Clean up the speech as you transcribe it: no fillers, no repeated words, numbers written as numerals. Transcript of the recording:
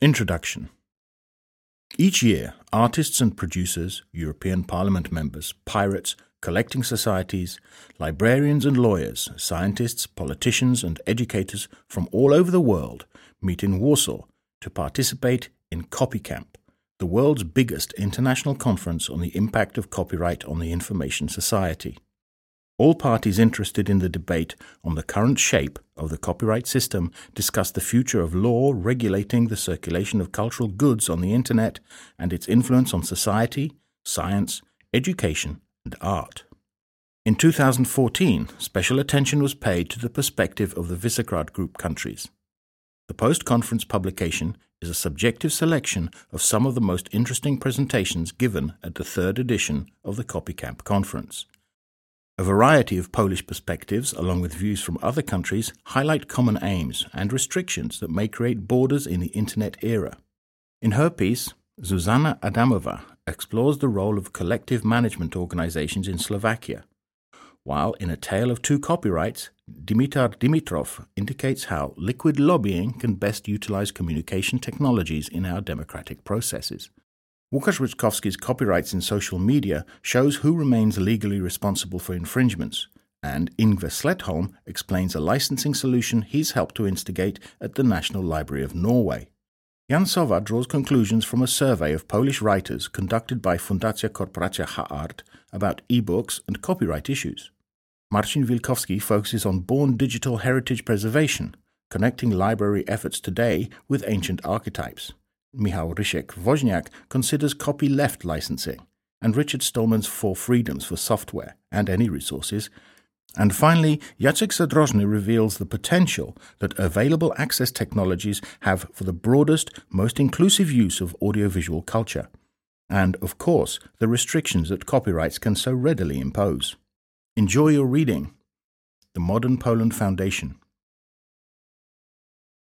Introduction. Each year, artists and producers, European Parliament members, pirates, collecting societies, librarians and lawyers, scientists, politicians and educators from all over the world meet in Warsaw to participate in CopyCamp, the world's biggest international conference on the impact of copyright on the information society. All parties interested in the debate on the current shape of the copyright system discuss the future of law regulating the circulation of cultural goods on the Internet and its influence on society, science, education, and art. In 2014, special attention was paid to the perspective of the Visegrad Group countries. The post-conference publication is a subjective selection of some of the most interesting presentations given at the third edition of the CopyCamp conference. A variety of Polish perspectives, along with views from other countries, highlight common aims and restrictions that may create borders in the Internet era. In her piece, Zuzana Adamova explores the role of collective management organizations in Slovakia, while in A Tale of Two Copyrights, Dimitar Dimitrov indicates how liquid lobbying can best utilize communication technologies in our democratic processes. Łukasz Ryczkowski's Copyrights in Social Media shows who remains legally responsible for infringements, and Yngve Sledholm explains a licensing solution he's helped to instigate at the National Library of Norway. Jan Sowa draws conclusions from a survey of Polish writers conducted by Fundacja Korporacja H-Art about e-books and copyright issues. Marcin Wilkowski focuses on born digital heritage preservation, connecting library efforts today with ancient archetypes. Michał Rysiek-Woźniak considers copyleft licensing, and Richard Stallman's 4 freedoms for software and any resources. And finally, Jacek Zadrożny reveals the potential that available access technologies have for the broadest, most inclusive use of audiovisual culture, and, of course, the restrictions that copyrights can so readily impose. Enjoy your reading. The Modern Poland Foundation.